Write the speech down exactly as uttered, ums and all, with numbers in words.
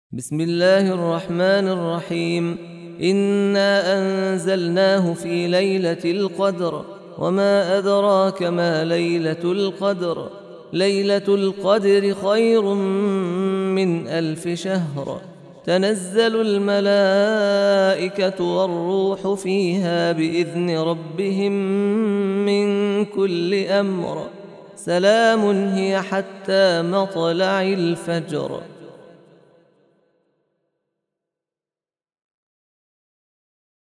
بسم الله الرحمن الرحيم. إنا أنزلناه في ليلة القدر، وما أدراك ما ليلة القدر. ليلة القدر خير من ألف شهر. تنزل الملائكة والروح فيها بإذن ربهم من كل أمر. سلام هي حتى مطلع الفجر.